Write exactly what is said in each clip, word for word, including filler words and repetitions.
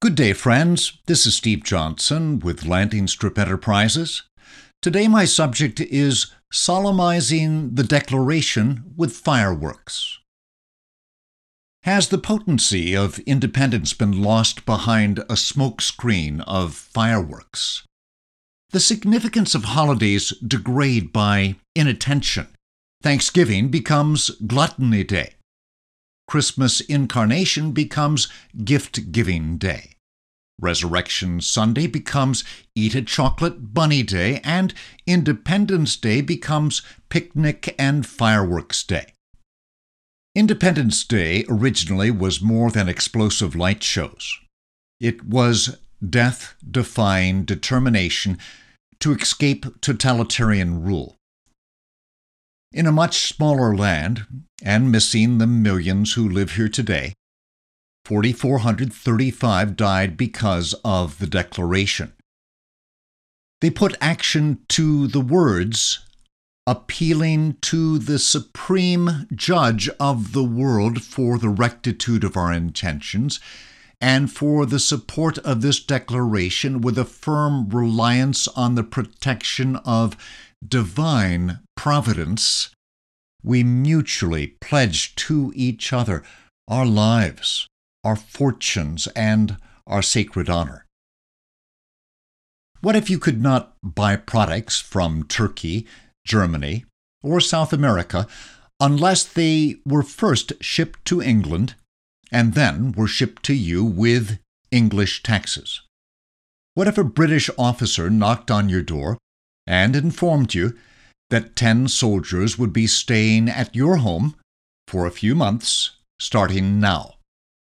Good day, friends. This is Steve Johnson with Landing Strip Enterprises. Today my subject is solemnizing the Declaration with fireworks. Has the potency of independence been lost behind a smokescreen of fireworks? The significance of holidays degrade by inattention. Thanksgiving becomes Gluttony Day. Christmas Incarnation becomes Gift-Giving Day. Resurrection Sunday becomes Eat a Chocolate Bunny Day, and Independence Day becomes Picnic and Fireworks Day. Independence Day originally was more than explosive light shows. It was death-defying determination to escape totalitarian rule. In a much smaller land, and missing the millions who live here today, four thousand four hundred thirty-five died because of the Declaration. They put action to the words, appealing to the supreme judge of the world for the rectitude of our intentions and for the support of this declaration with a firm reliance on the protection of divine providence. We mutually pledge to each other our lives, our fortunes, and our sacred honor. What if you could not buy products from Turkey, Germany, or South America unless they were first shipped to England and then were shipped to you with English taxes? What if a British officer knocked on your door and informed you that ten soldiers would be staying at your home for a few months, starting now?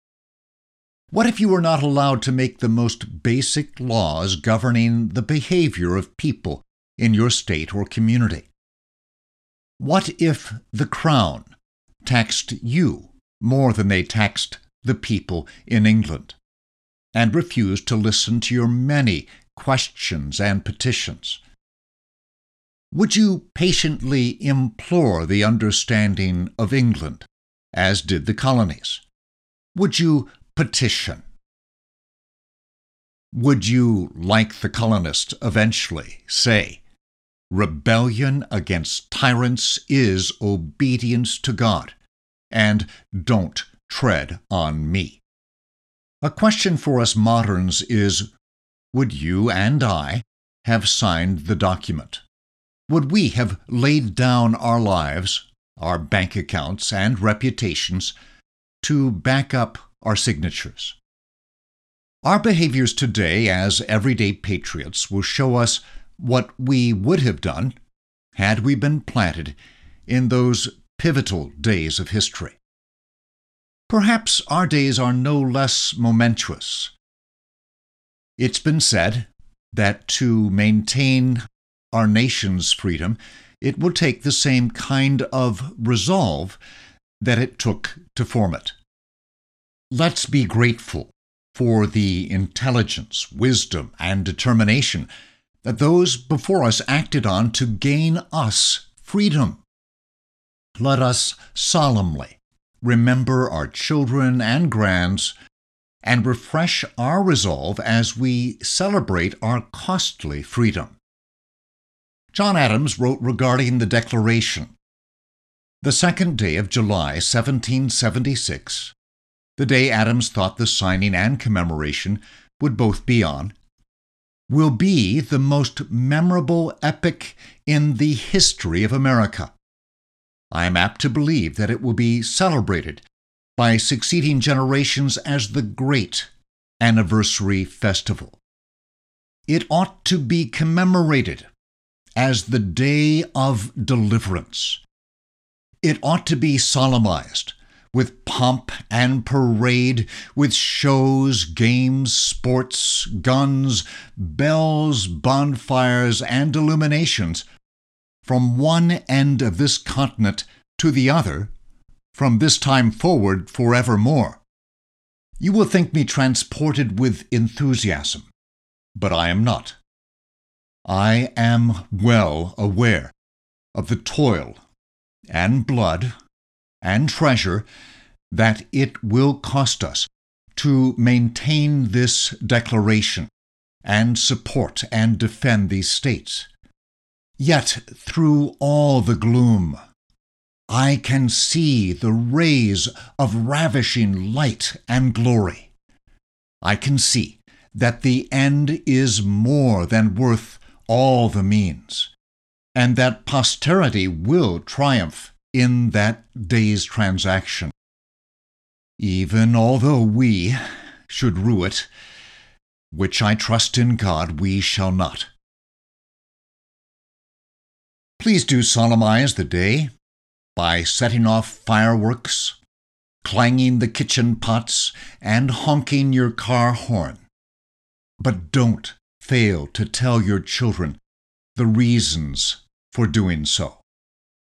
What if you were not allowed to make the most basic laws governing the behavior of people in your state or community? What if the Crown taxed you more than they taxed the people in England, and refused to listen to your many questions and petitions? Would you patiently implore the understanding of England, as did the colonies? Would you petition? Would you, like the colonists, eventually say, rebellion against tyrants is obedience to God, and don't tread on me? A question for us moderns is, would you and I have signed the document? Would we have laid down our lives, our bank accounts, and reputations to back up our signatures? Our behaviors today as everyday patriots will show us what we would have done had we been planted in those pivotal days of history. Perhaps our days are no less momentous. It's been said that to maintain our nation's freedom, it will take the same kind of resolve that it took to form it. Let's be grateful for the intelligence, wisdom, and determination that those before us acted on to gain us freedom. Let us solemnly remember our children and grands and refresh our resolve as we celebrate our costly freedom. John Adams wrote regarding the Declaration, "The second day of July, seventeen seventy-six, the day Adams thought the signing and commemoration would both be on, will be the most memorable epoch in the history of America. I am apt to believe that it will be celebrated by succeeding generations as the great anniversary festival. It ought to be commemorated as the day of deliverance. It ought to be solemnized with pomp and parade, with shows, games, sports, guns, bells, bonfires, and illuminations from one end of this continent to the other, from this time forward forevermore. You will think me transported with enthusiasm, but I am not. I am well aware of the toil and blood and treasure that it will cost us to maintain this declaration and support and defend these states. Yet, through all the gloom, I can see the rays of ravishing light and glory. I can see that the end is more than worth all the means, and that posterity will triumph in that day's transaction. Even although we should rue it, which I trust in God we shall not. Please do solemnize the day by setting off fireworks, clanging the kitchen pots, and honking your car horn. But don't fail to tell your children the reasons for doing so.